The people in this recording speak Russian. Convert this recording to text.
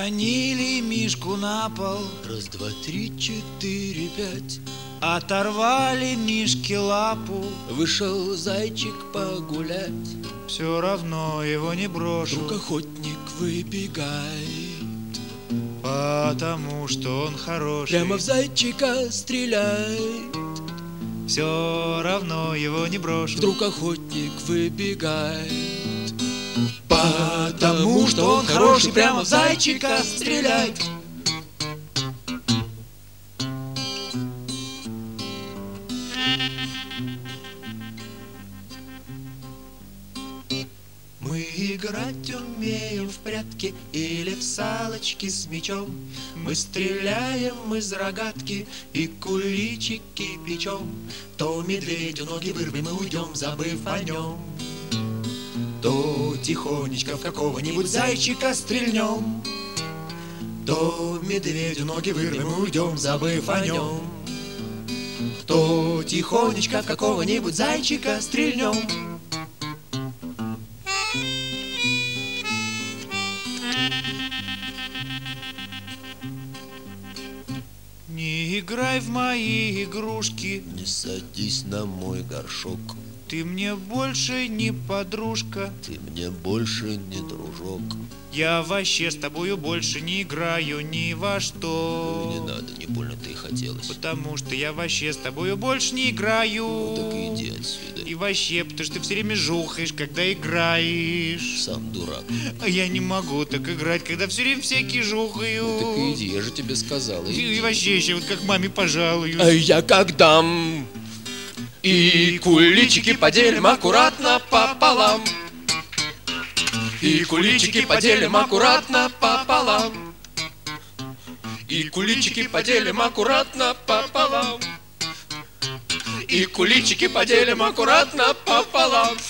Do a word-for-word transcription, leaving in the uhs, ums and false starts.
Уронили Мишку на пол. Раз, два, три, четыре, пять. Оторвали Мишке лапу. Вышел зайчик погулять. Все равно его не брошу. Вдруг охотник выбегает, потому что он хороший. прямо в зайчика стреляет. Все равно его не брошу. Вдруг охотник выбегает, потому что он хороший, прямо в зайчика стреляет. Мы играть умеем в прятки или в салочки с мячом. Мы стреляем из рогатки и куличики печем. То медведю ноги вырвем и уйдем, забыв о нем. То тихонечко в какого-нибудь зайчика стрельнем. То медведю ноги вырвем и уйдем, забыв о нем. То тихонечко в какого-нибудь зайчика стрельнем. Не играй в мои игрушки, не садись на мой горшок. ты мне больше не подружка, ты мне больше не дружок. Я вообще с тобою больше не играю ни во что. Не надо, не больно-то и хотелось. Потому что я вообще с тобою больше не играю. Ну, так и иди отсюда. И вообще, потому что ты все время жухаешь, когда играешь. Сам дурак. А я не могу так играть, когда все время всякие жухаю. Ну, так и иди, я же тебе сказал. И, Иди. и вообще еще вот как маме пожалуюсь. А я как дам. И куличики поделим аккуратно пополам. И куличики поделим аккуратно пополам. И куличики поделим аккуратно пополам. И куличики поделим аккуратно пополам.